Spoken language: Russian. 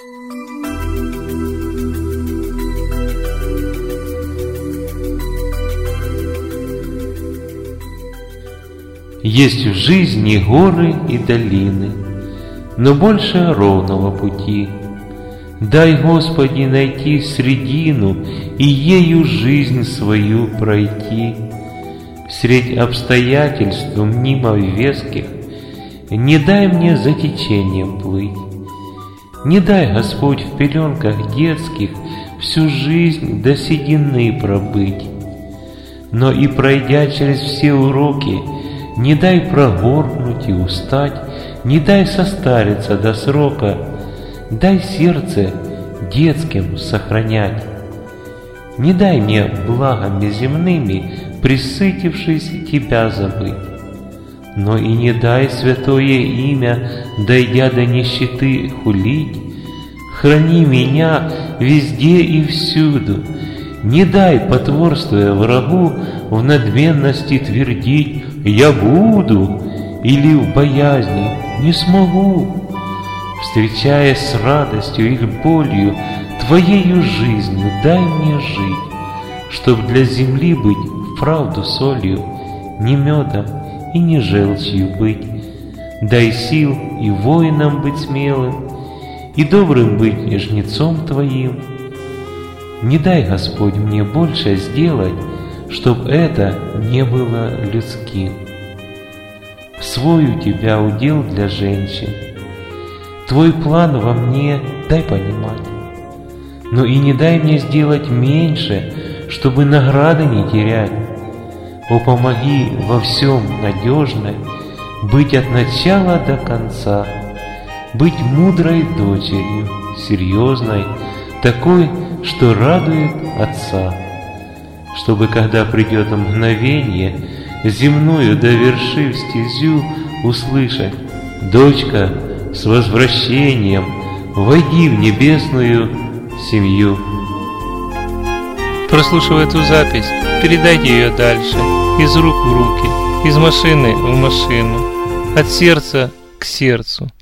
Есть в жизни горы и долины, но больше ровного пути. Дай, Господи, найти средину и ею жизнь свою пройти. Средь обстоятельств мнимо веских не дай мне за течением плыть. Не дай, Господь, в пеленках детских всю жизнь до седины пробыть. Но и пройдя через все уроки, не дай прогоркнуть и устать, не дай состариться до срока, дай сердце детским сохранять. Не дай мне благами земными, присытившись, Тебя забыть. Но и не дай святое имя, дойдя до нищеты, хулить. Храни меня везде и всюду. Не дай, потворствуя врагу, в надменности твердить «я буду» или в боязни «не смогу». Встречаясь с радостью и болью, Твоею жизнью дай мне жить, чтоб для земли быть вправду солью, не медом и не желчью быть. Дай сил и воином быть смелым, и добрым быть жнецом Твоим. Не дай, Господь, мне больше сделать, чтоб это не было людским. Свой у Тебя удел для женщин, Твой план во мне дай понимать. Но и не дай мне сделать меньше, чтобы награды не терять. О, помоги во всем надежной, быть от начала до конца, быть мудрой дочерью, серьезной, такой, что радует отца. Чтобы, когда придет мгновение, земную довершив стезю, услышать: «Дочка, с возвращением, войди в небесную семью». Прослушав эту запись, передайте ее дальше, из рук в руки, из машины в машину, от сердца к сердцу.